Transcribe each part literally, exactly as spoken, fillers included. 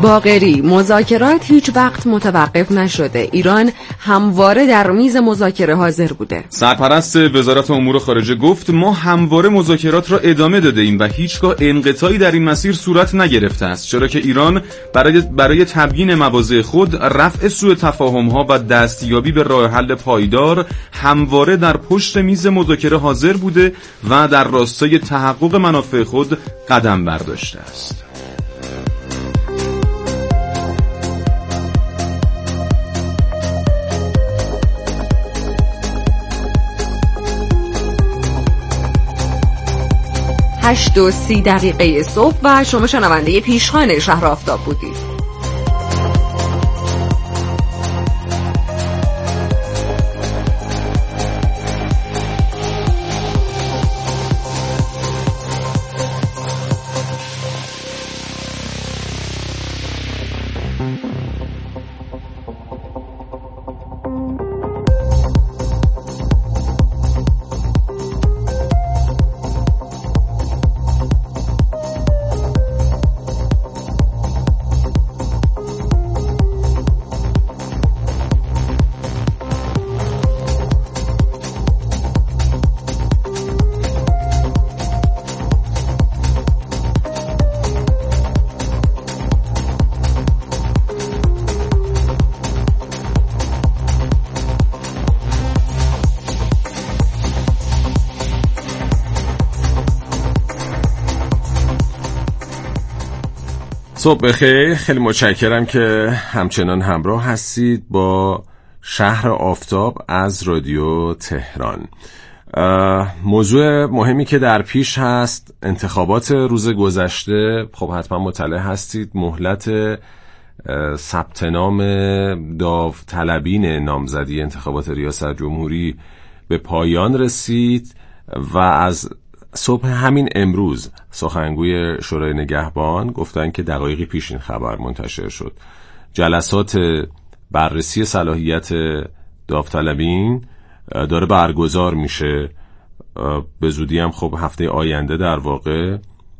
باقری: مذاکرات هیچ وقت متوقف نشده. ایران همواره در میز مذاکره حاضر بوده. سرپرست وزارت امور خارجه گفت ما همواره مذاکرات را ادامه داده ایم و هیچگاه انقطاعی در این مسیر صورت نگرفته است، چرا که ایران برای برای تبیین مواضع خود، رفع سوء تفاهم‌ها و دستیابی به راه حل پایدار همواره در پشت میز مذاکره حاضر بوده و در راستای تحقق منافع خود قدم برداشته است. هشت و سی دقیقه صبح و شما شنونده پیشخوان شهر آفتاب بودید. صبح بخیر، خیلی متشکرم که همچنان همراه هستید با شهر آفتاب از رادیو تهران. موضوع مهمی که در پیش هست انتخابات روز گذشته. خب حتما مطلع هستید مهلت ثبت نام داوطلبین نامزدی انتخابات ریاست جمهوری به پایان رسید و از صبح همین امروز سخنگوی شورای نگهبان گفتن که دقایقی پیش این خبر منتشر شد. جلسات بررسی صلاحیت داوطلبین داره برگزار میشه. به زودی هم خب هفته آینده در واقع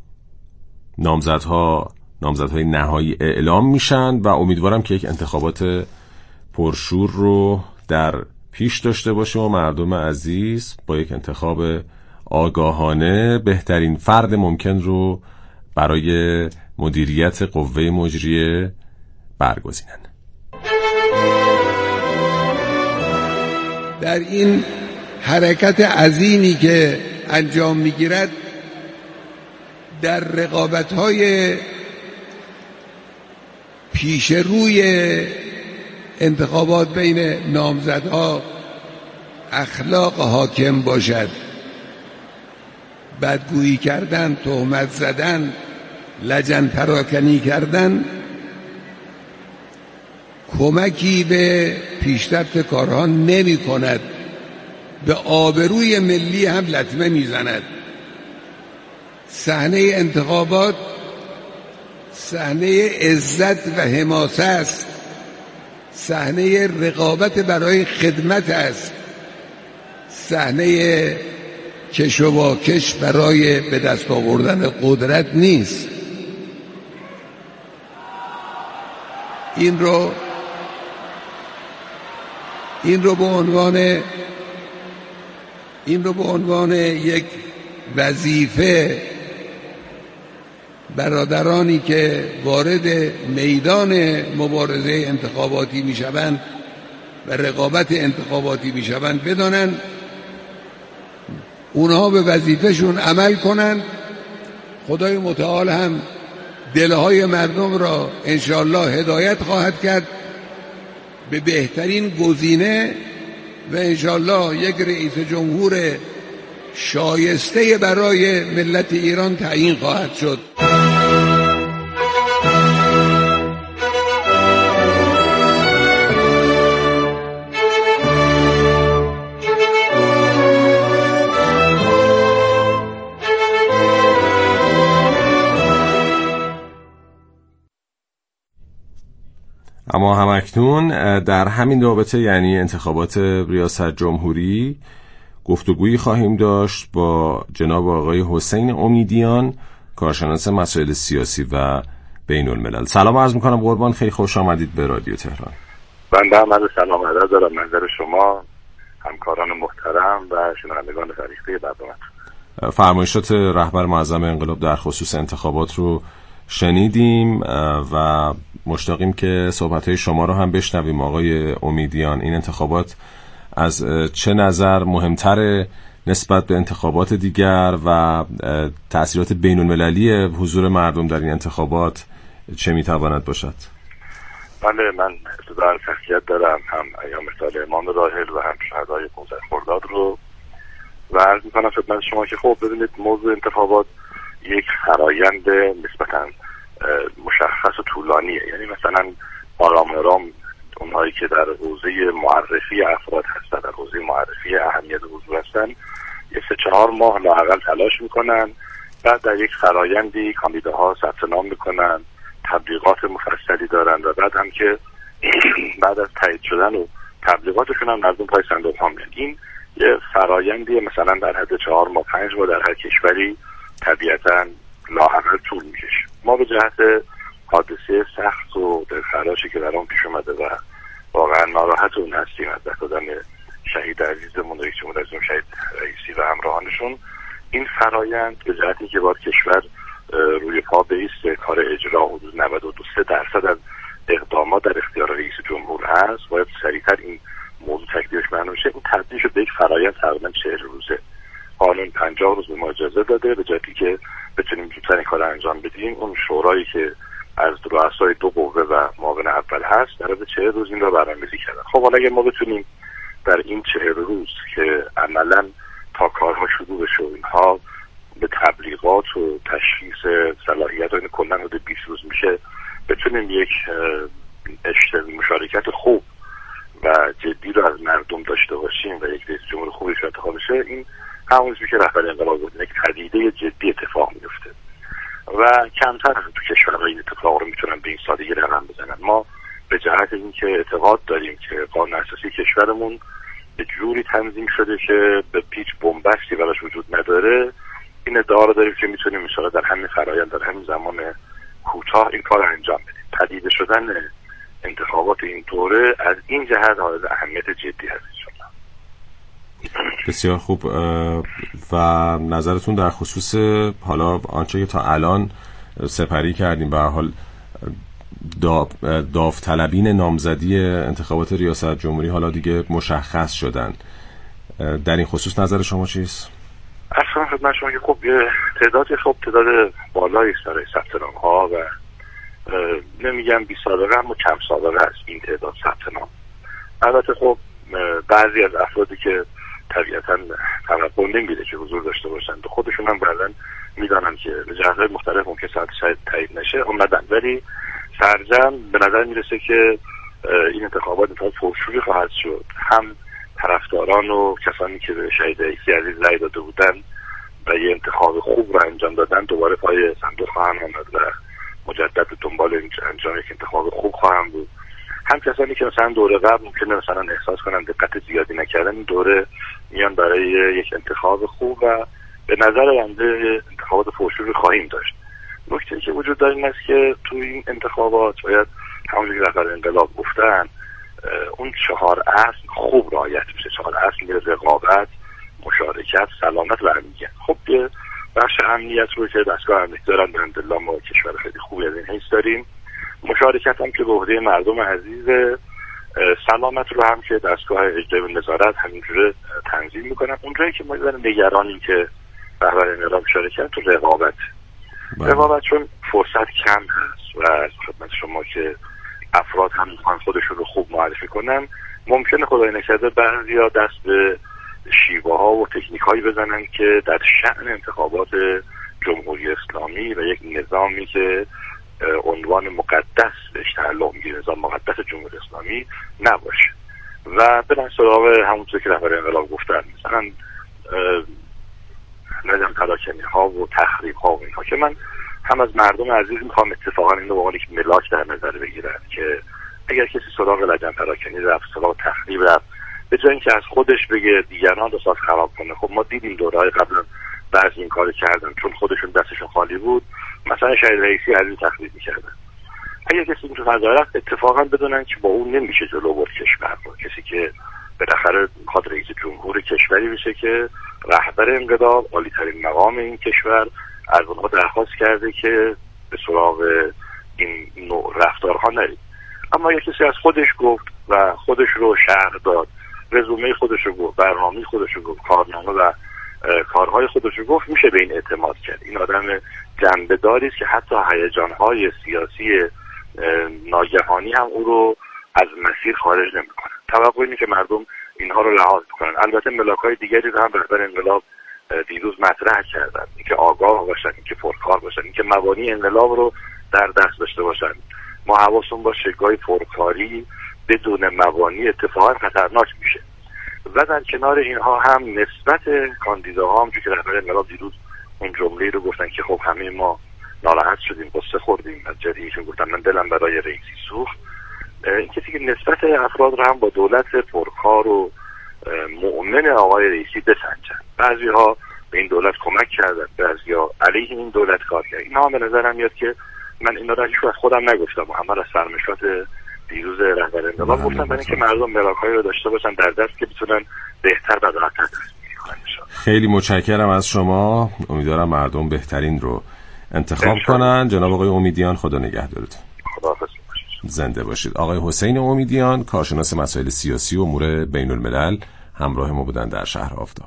نامزدها نامزدهای نهایی اعلام میشن و امیدوارم که یک انتخابات پرشور رو در پیش داشته باشیم و مردم عزیز با یک انتخاب آگاهانه بهترین فرد ممکن رو برای مدیریت قوه مجریه برگزینن. در این حرکت عظیمی که انجام میگیرد در رقابت‌های پیش روی انتخابات بین نامزدها اخلاق حاکم باشد، بدگویی کردن، تهمت زدن، لجن پراکنی کردن کمکی به پیشرفت کارها نمی کند، به آبروی ملی هم لطمه می زند. صحنه انتخابات صحنه عزت و حماسه است، صحنه رقابت برای خدمت است، صحنه کش و واکش برای به دست آوردن قدرت نیست. این رو این رو به عنوان این رو به عنوان یک وظیفه برادرانی که وارد میدان مبارزه انتخاباتی میشوند و رقابت انتخاباتی میشوند بدانند، اونها به وظیفهشون عمل کنند. خدای متعال هم دلهای مردم را انشاءالله هدایت خواهد کرد به بهترین گزینه و انشاءالله یک رئیس جمهور شایسته برای ملت ایران تعیین خواهد شد. اما همکنون در همین رابطه، یعنی انتخابات ریاست جمهوری، گفتگویی خواهیم داشت با جناب آقای حسین امیدیان، کارشناس مسائل سیاسی و بین الملل. سلام عرض میکنم قربان، خیلی خوش آمدید به رادیو تهران. بنده هم از سلام عرض دارم منظر شما، همکاران محترم و شنوندگان فریضه برنامه. فرمایشات رهبر معظم انقلاب در خصوص انتخابات رو شنیدیم و مشتاقیم که صحبت‌های شما رو هم بشنویم. آقای امیدیان، این انتخابات از چه نظر مهمتره نسبت به انتخابات دیگر و تأثیرات بین المللی حضور مردم در این انتخابات چه میتواند باشد؟ بله، من ابتداً تسلیت دارم هم ایام سال امام راحل و هم شهدای پانزده خرداد رو و عرض میکنم خدمت شما که خب ببینید موضوع انتخابات یک فرایند نسبتاً مشخص و طولانیه. یعنی مثلا آرام آرام اونهایی که در حوزه معرفی افراد هستن، در حوزه معرفی اهمیت حضور هستن، یه سه چهار ماه لااقل تلاش میکنن، بعد در یک فرایندی کاندیداها ثبت نام میکنن، تبلیغات مفصلی دارن و بعد هم که بعد از تایید شدن و تبلیغاتشون هم مردم پای صندوق ها میان. این یه فرایندی مثلا در حد چهار ماه پنج ماه در هر کشوری طبیعتاً لااقل طول میکشه. ما به جهت حادثه سخت و دلخراشی که در آن پیش اومده و واقعا ناراحت اون هستیم از دست دادن شهید عزیزمون رئیس جمهور عزیزمون شهید رئیسی و همراهانشون، این فرایند به جهتی که باید کشور روی پا بیسته، کار اجرا حدود نود و دو درصد از اقدامات در اختیار رئیس جمهور هست، باید سریعتر این موضوع تکلیفش معلوم شه. این تبدیل شد به یک فرایند تقریبا چهل روزه. قانون پنجاه روز به ما اجازه داده به جهتی که بتونیم زودتر این کار انجام بدیم. اون شورایی که از رؤسای دو قوه و معاون اول هست در از چهل روز این را برنامه‌ریزی کردن. خب حالا اگه ما بتونیم در این چهل روز که عملاً تا کارها شروع بشه و اینها به تبلیغات و تشخیص صلاحیت و این کلاً حدود بیست روز میشه، بتونیم یک مشارکت خوب و جدی رو از مردم داشته باشیم و یک رئیس جمهور خوبی شاید انتخاب بشه، این همون چیزی که رهبر انقلاب بود، یک پدیده جدی اتفاق میفته و کمتر تو کشورهای این اتفاق رو میتونن به این سادگی رقم بزنن. ما به جهت اینکه اعتقاد داریم که قانون اساسی کشورمون به جوری تنظیم شده که به پیچ بنبستی براش وجود نداره، این ادعا رو داریم که میتونیم ان شاءالله در همین فرآیند در همین زمان کوتاه این کار رو انجام بدیم. پدیده شدن انتخابات این دوره از این جهت حائز اهمیت جدی هست. بسیار خوب. و نظرتون در خصوص حالا آنچه که تا الان سپری کردیم، به هر حال داوطلبین نامزدی انتخابات ریاست جمهوری حالا دیگه مشخص شدن، در این خصوص نظر شما چیست؟ اصلا خدمت شما که خب تعدادی خب تعداد بالایی است برای ثبت نام ها و نمیگم بی سابقه اما کم سابقه است این تعداد ثبت نام. البته خب بعضی از افرادی که طبیعتاً توقع نمیده که حضور داشته باشن و خودشون هم بعداً میدانن که به جهت‌های مختلف ممکن ساعت شاید تایید نشه اومدن، ولی سرجم به نظر میرسه که این انتخابات انتخاب پرشوری خواهد شد. هم طرفداران و کسانی که به شهید رئیسی عزیز رأی داده بودن و یه انتخاب خوب رو انجام دادن دوباره پای صندوق خواهند آمد و مجدد دنبال انجام یک انتخاب خوب خواهند بود. هم کسانی که مثلا دوره قبل ممکنه مثلا احساس کنن دقت زیادی نکردن، این دوره میان برای یک انتخاب خوب و به نظر بنده انتخابات پرشوری خواهیم داشت. نکته که وجود داره این است که تو این انتخابات باید همونجوری که رهبر انقلاب گفتن اون چهار اصل خوب رعایت بشه. چهار اصل رقابت، مشارکت، سلامت و امنیت. خب یه بخش امنیت رو که دستگاه امنیتی دارن الحمدلله ما کشور خیلی خوبی از این حیث داریم. مشارکت هم که به عهده مردم عزیز، سلامت رو هم که دستگاه اجرایی و نظارت همینجوره تنظیم میکنن. اونجایی که ما داریم نگرانیم که رهبر انقلاب مشارکت تو رقابت رقابت چون فرصت کم هست و خدمت شما که افراد هم میخوان خودشون رو خوب معرفی کنن، ممکنه خدای نکرده بعضیا دست به شیوه ها و تکنیک هایی بزنن که در شأن انتخابات جمهوری اسلامی و یک نظامی که عنوان مقدس بهش تعلق میگیره، نظام مقدس جمهوری اسلامی نباشه و برن سراغ همونطور که رهبر انقلاب گفتن مثلا نظام پراکنی ها و تخریب ها و اینها که من هم از مردم عزیز میخوام اتفاقا این رو به عنوان یک ملاک در نظر بگیرن که اگر کسی سراغ لجن پراکنی رفت، سراغ تخریب رفت، به جای اینکه از خودش بگه دیگران رو ساز خراب کنه. خب ما دیدیم دوره‌های قبل بعضی این کارو کردن چون خودشون دستشون خالی بود، مثلا شهید رئیسی علی تخریب میکردن. اگر کسی تو فضای رفت اتفاقا بدونن که با اون نمیشه جلو برد کشور رو. کسی که بالاخره میخواد رئیس جمهور کشوری بشه که رهبر انقلاب، عالی‌ترین مقام این کشور، از اونها درخواست کرده که به سراغ این نوع رفتارها نرید. اما یک کسی از خودش گفت و خودش رو شرح داد، رزومه خودش رو گفت، برنامه خودش رو گفت، کارنامه و کارهای خودش رو گفت، میشه به این اعتماد کرد. این آدم جنبه‌داری است که حتی هیجان‌های سیاسی ناگهانی هم او رو از مسیر خارج نمی‌کنه. توقع اینه که مردم اینها رو لحاظ کنن. البته ملاک‌های دیگری رو هم رهبر انقلاب دیروز مطرح کردن، اینکه آگاه باشن، اینکه پرکار باشن، اینکه مبانی انقلاب رو در دست داشته باشن. ما حواسمون باشه گاهی پرکاری بدون مبانی اتفاقا خطرناک میشه. و در کنار اینها هم نسبت کاندیداها، همونجوری که رهبر انقلاب دیروز اون جمله رو گفتن که خب همه ما ناراحت شدیم، قصه خوردیم از جدی که گفتن من دلم برای رئیسی سوخت، این کسی که نسبت افراد رو هم با دولت پرکار و مؤمن آقای رئیسی بسنجن. بعضی‌ها به این دولت کمک کردن، بعضی‌ها علیه این دولت کار کردن. اینا هم به نظرم میاد که من اینا رو هیچ وقت خودم نگفتم، اما از سرمشات دیروز رهبر انقلاب گفتم، برای اینکه مردم ملاک‌هایی رو داشته باشن در دست که بتونن بهتر و راحت‌تر تصمیم کنن. خیلی متشکرم از شما. امیدوارم مردم بهترین رو انتخاب کنن. جناب آقای امیدیان، خدا نگهدارتون. خداحافظ باشید. زنده باشید. آقای حسین امیدیان، کارشناس مسائل سیاسی و امور بین الملل، همراه ما بودن در شهر آفتاب.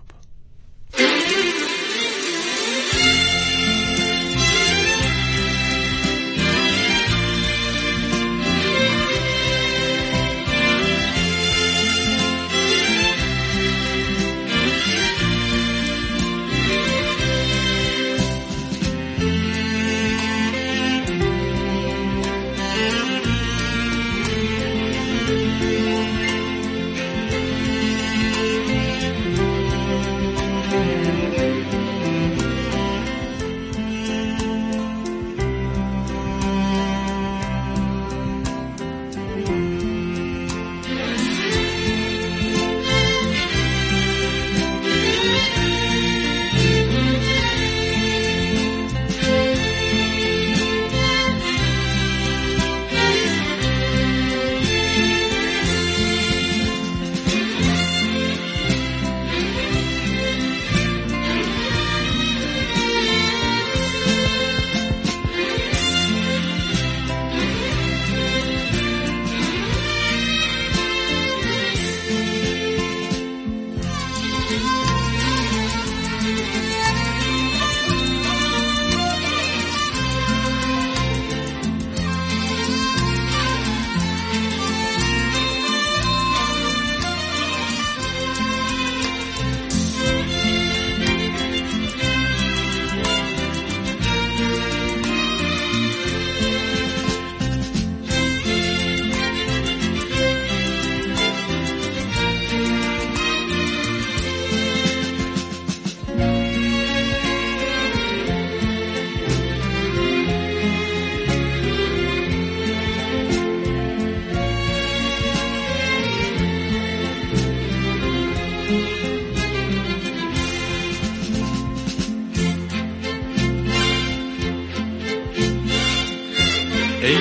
ای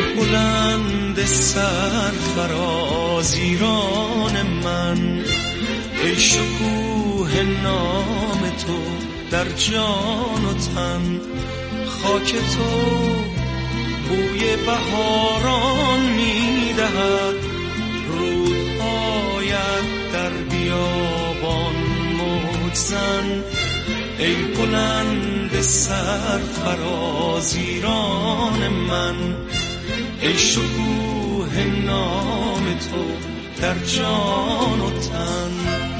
بلند سرفراز ایران من، ای شکوه نام تو در جان و تن، خاک تو بوی بهاران میدهد، رودهایت در بیابان موج زن. ای بلند سرفراز ایران من، ای شکوه نام تو در جان و تن.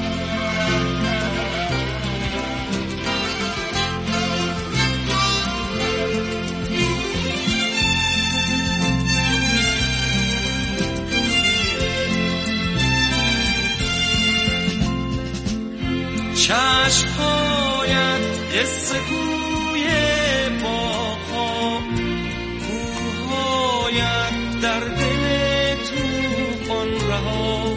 چشم‌هایت قصه گوی باغ‌ها، کوه‌هایت در دل طوفان رها،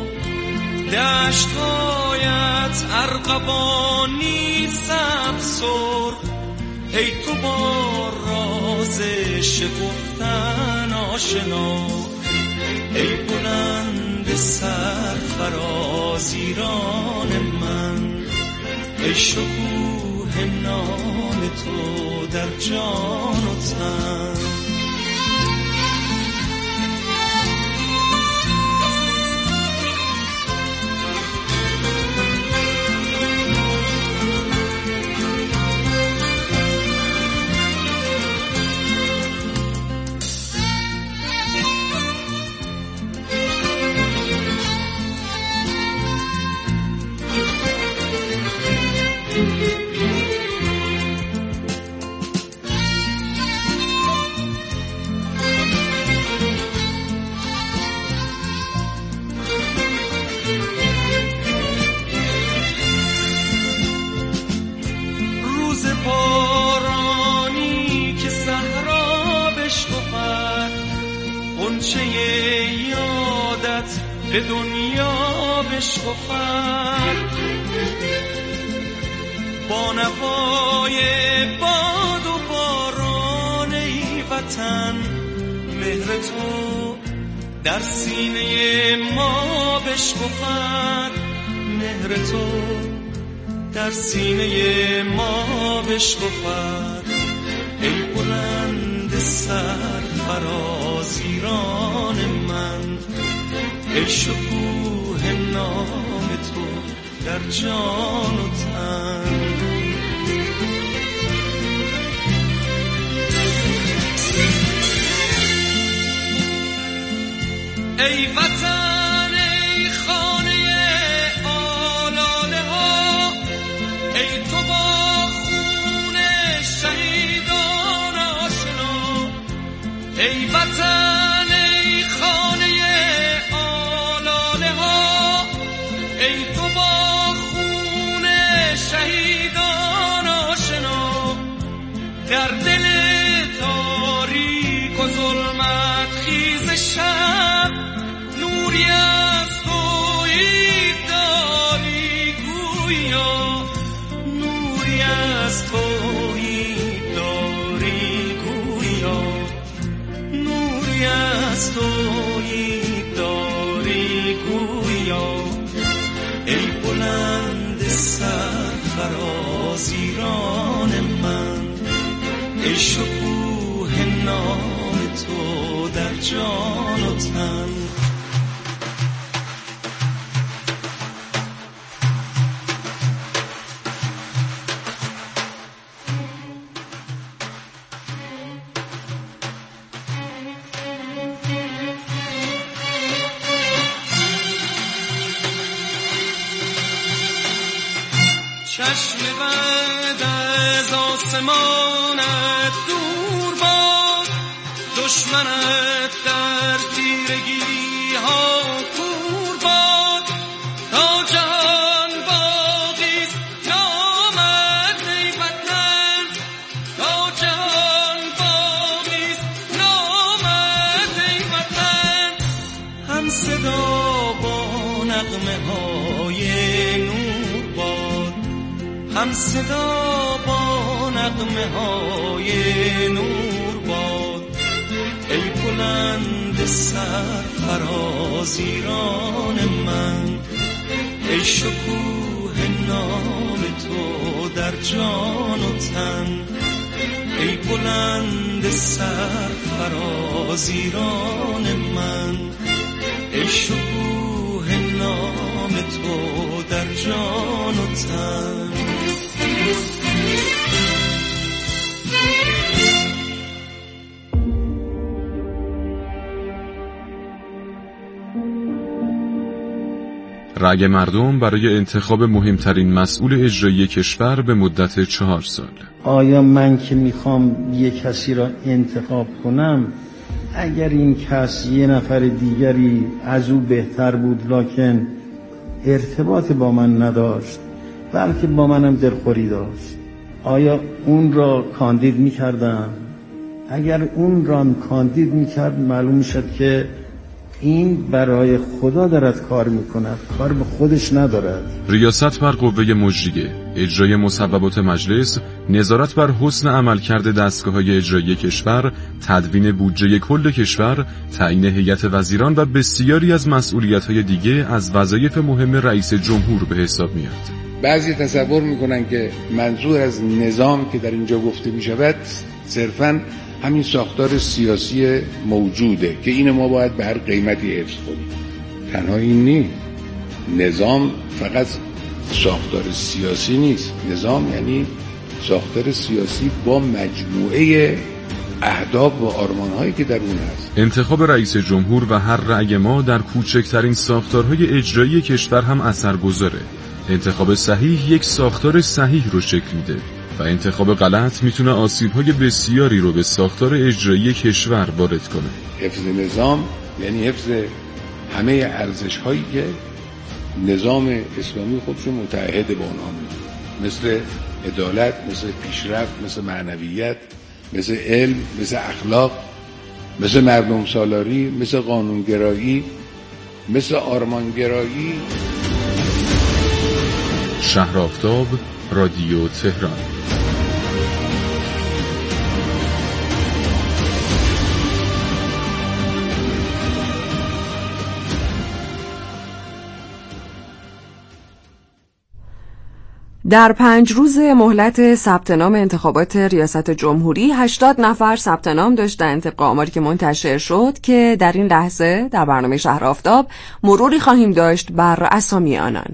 دشت‌هایت ارغوانی سبز سرخ. ای تو با راز راز شکفتن آشنا، ای بلند سرفراز ایران من، ای شکوه نام تو در جان و تن. به دنیا بشکفد، با نوای باد و باران ای وطن، مهر تو در سینه ما بشکفد، مهر تو در سینه ما بشکفد، ای بلند سرفراز ایران من، ای شکوه نام تو در جان و تن. ای وطن ای خانه آلاله ها، ای تو با خون شهیدان آشنا، ای وطن ای خانه ای تو با خون شهیدان آشنا، در دل تاریک و ظلمت خیز شب، نوری از تویی داری گویا، نوری از تویی داری گویا، نوری از تویی داری گویا، ای بلند سرفراز ایران من، ای شکوه نام تو در جان و تن. چشم بد از آسمانت دور باد، دشمنت در تیرگی ها کور باد، تا جهان باقیست نامت ای وطن، تا جهان باقیست نامت ای وطن، هم صدا با نغمه های نور باد، هم صدا با نغمه های نور باد، ای بلند سرفراز ایران من، ای شکوه نام تو در جان و تن، ای بلند سرفراز ایران من، ای شکوه نام تو در جان و تن. رأی مردم برای انتخاب مهمترین مسئول اجرایی کشور به مدت چهار سال. آیا من که میخوام یه کسی را انتخاب کنم، اگر این کس یه نفر دیگری از او بهتر بود لکن ارتباط با من نداشت بلکه با منم دلخوری داشت، آیا اون را کاندید میکردم؟ اگر اون را کاندید میکرد معلوم شد که این برای خدا دارد کار میکند، کار به خودش ندارد. ریاست بر قوه مجریه، اجرای مصوبات مجلس، نظارت بر حسن عملکرد دستگاه‌های اجرایی کشور، تدوین بودجه کل کشور، تعیین هیئت وزیران و بسیاری از مسئولیت‌های دیگه از وظایف مهم رئیس جمهور به حساب میاد. بعضی تصور میکنن که منظور از نظام که در اینجا گفته میشود صرفاً همین ساختار سیاسی موجوده که این ما باید به هر قیمتی حفظ کنیم. تنها این نیست. نظام فقط ساختار سیاسی نیست. نظام یعنی ساختار سیاسی با مجموعه اهداف و آرمان‌هایی که در اون هست. انتخاب رئیس جمهور و هر رأی ما در کوچکترین ساختارهای اجرایی کشور هم اثرگذاره. انتخاب صحیح یک ساختار صحیح رو شکل میده و انتخاب غلط میتونه آسیب‌های بسیاری رو به ساختار اجرایی کشور وارد کنه. حفظ نظام یعنی حفظ همه ارزش‌هایی که نظام اسلامی خودشو متعهد به اونها می‌دونه، مثل عدالت، مثل پیشرفت، مثل معنویت، مثل علم، مثل اخلاق، مثل مردم سالاری، مثل قانونگرایی، مثل آرمانگرایی. شهر آفتاب، رادیو تهران. در پنج روز مهلت ثبت نام انتخابات ریاست جمهوری هشتاد نفر ثبت نام داشتند طبق آماری که منتشر شد که در این لحظه در برنامه شهر آفتاب مروری خواهیم داشت بر اسامی آنان.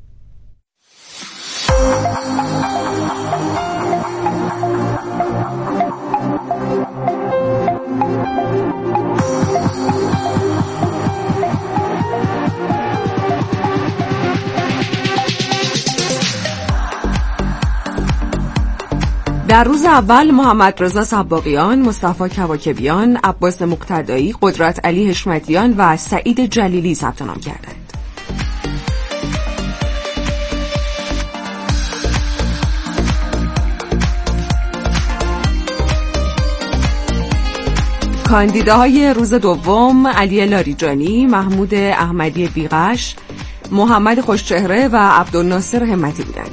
در روز اول محمد رضا سباقیان، مصطفی کواکبیان، عباس مقتدایی، قدرت علی حشمتیان و سعید جلیلی ثبت نام کردند. کاندیداهای روز دوم علی لاریجانی، محمود احمدی بیغش، محمد خوشچهره و عبدالناصر همتی بودند.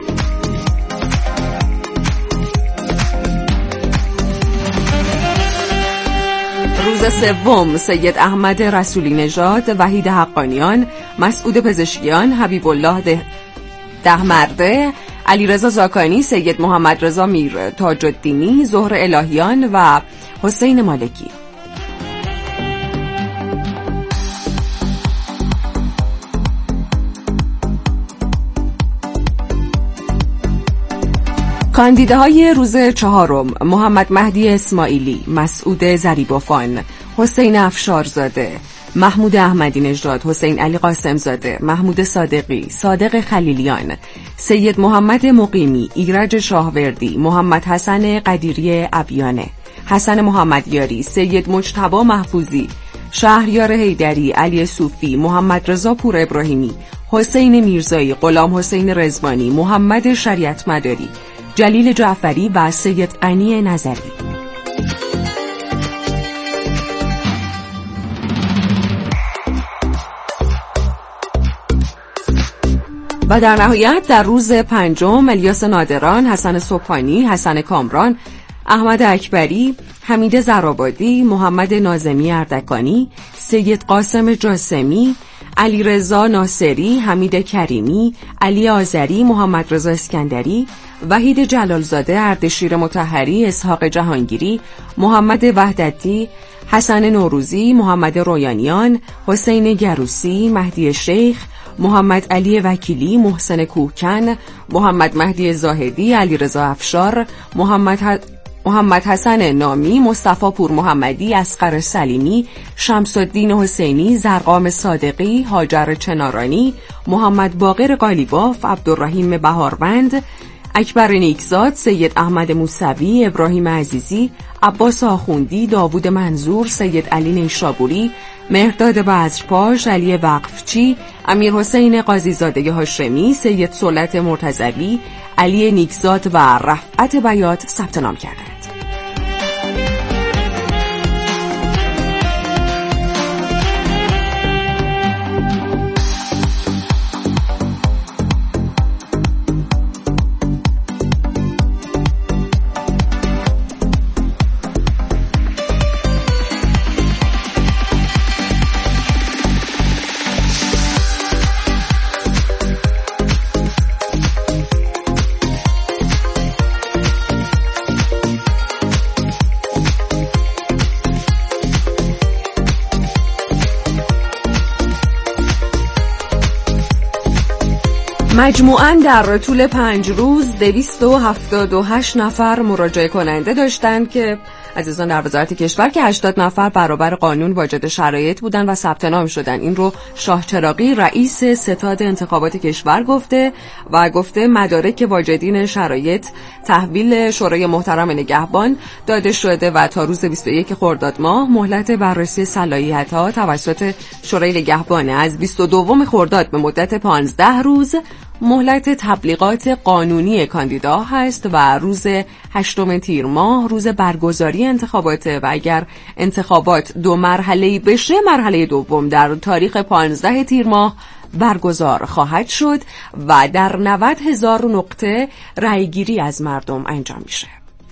روز سوم سید احمد رسولی نژاد، وحید حقانیان، مسعود پزشکیان، حبیب الله ده... دهمرده، علیرضا زاکانی، سید محمد رضا میر تاج الدینی، زهر الهیان و حسین مالکی. کاندیداهای روز چهارم محمد مهدی اسماعیلی، مسعود زریبافان، حسین افشارزاده، محمود احمدی نژاد، حسین علی قاسمزاده، محمود صادقی، صادق خلیلیان، سید محمد مقیمی، ایرج شاهوردی، محمد حسن قدیری ابیانه، حسن محمدیاری، سید مجتبی محفوظی، شهریار حیدری، علی صوفی، محمد رضا پور ابراهیمی، حسین میرزایی، غلام حسین رضوانی، محمد شریعت مداری، جلیل جعفری و سید غنی نظری. و در نهایت در روز پنجم الیاس نادران، حسن صبحانی، حسن کامران، احمد اکبری، حمید زرابادی، محمد ناظمی اردکانی، سید قاسم جاسمی، علی رضا ناصری، حمید کریمی، علی آذری، محمد رضا اسکندری، وحید جلالزاده، اردشیر مطهری، اسحاق جهانگیری، محمد وحدتی، حسن نوروزی، محمد رویانیان، حسین گروسی، مهدی شیخ، محمد علی وکیلی، محسن کوهکن، محمد مهدی زاهدی، علی رضا افشار، محمد ح... محمد حسن نامی، مصطفی پور محمدی، اصغر سلیمی، شمس الدین حسینی، زرقام صادقی، هاجر چنارانی، محمد باقر قالیباف، عبدالرحیم بهاروند، اکبر نیکزاد، سید احمد موسوی، ابراهیم عزیزی، عباس آخوندی، داوود منظور، سید علی نیشابوری، مهرداد بزرپاش، علی وقفچی، امیر حسین قاضیزاده هاشمی، سید سلطت مرتضوی، علی نیکزاد و رفعت بیات ثبت نام کردند. مجموعاً در طول پنج روز دویست و هفتاد و هشت نفر مراجعه کننده داشتند که عزیزان در وزارت کشور که هشتاد نفر برابر قانون واجد شرایط بودن و ثبت نام شدن. این رو شاه چراغی رئیس ستاد انتخابات کشور گفته و گفته مدارک واجدین شرایط تحویل شورای محترم نگهبان داده شده و تا روز بیست و یک خرداد ماه مهلت بررسی صلاحیت‌ها توسط شورای نگهبان. از بیست و دو خرداد به مدت پانزده روز مهلت تبلیغات قانونی کاندیدا هست و روز هشتم تیر ماه روز برگزاری انتخابات و اگر انتخابات دو مرحله‌ای بشه مرحله دوم در تاریخ پانزده تیر ماه برگزار خواهد شد و در نود هزار نقطه رأیگیری از مردم انجام میشه.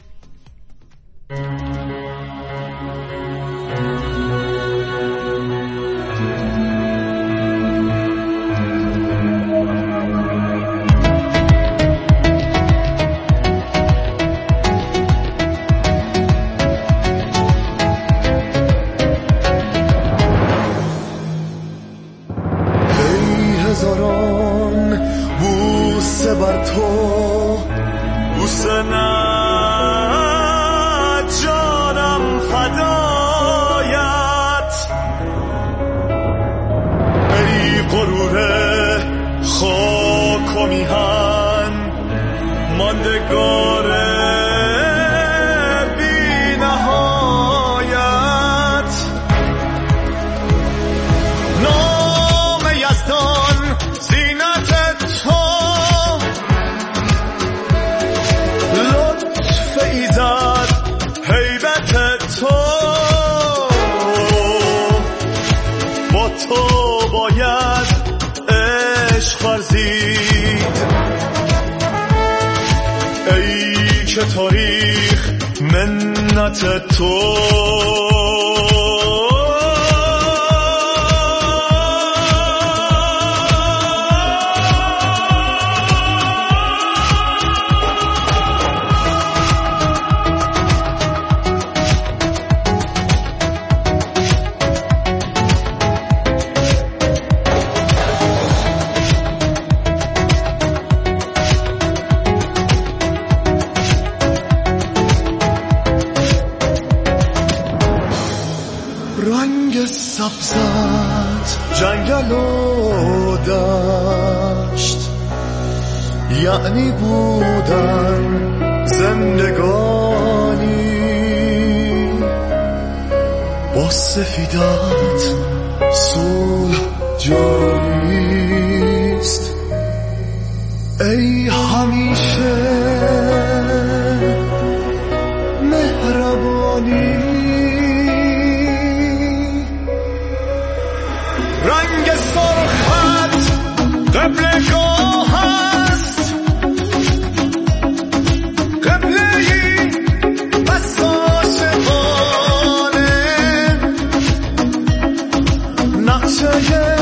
هزاران بوسه بر تو، بوسه نه جانم فدایت، ای غرور خاک و میهن ماندگار بی نهایت. نام یزدان زینت تو، لطف ایزد هیبت تو، با تو باید عشق ورزید، ای که تاریخ منت تو. رنگ سبزت جنگل و دشت، یعنی بودن زندگانی، با سفیدت صلح جاریست، ای همیشه مهربانی. رنگ سرخت قبلگاه است، قبله‌ای بس عاشقانه، نقشه